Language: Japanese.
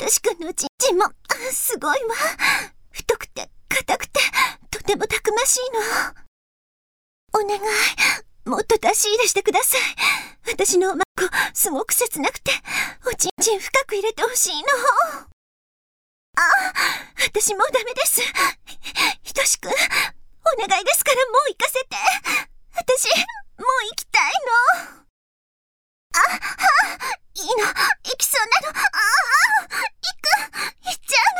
としくんのちんちんもすごいわ。太くて硬くてとてもたくましいの。お願い、もっと出し入れしてください。私のおまっこすごく切なくて、おちんちん深く入れてほしいの。私もうダメです。ひとしくん、お願いですからもう行かせて。私もう行きたいの。いいの、行きそうなの。行っちゃう